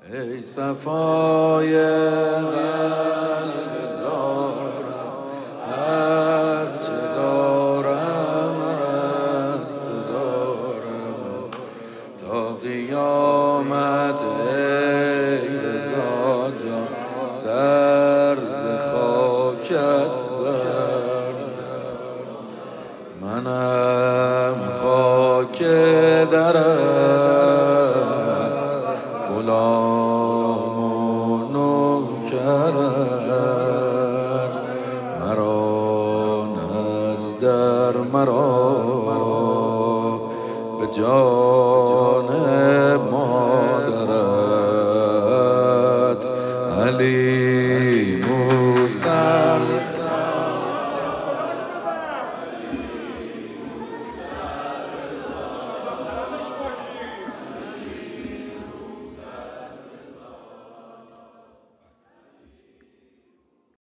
ای صفای قلب زارم، هرچه دارم از تو دارم، تا قیامت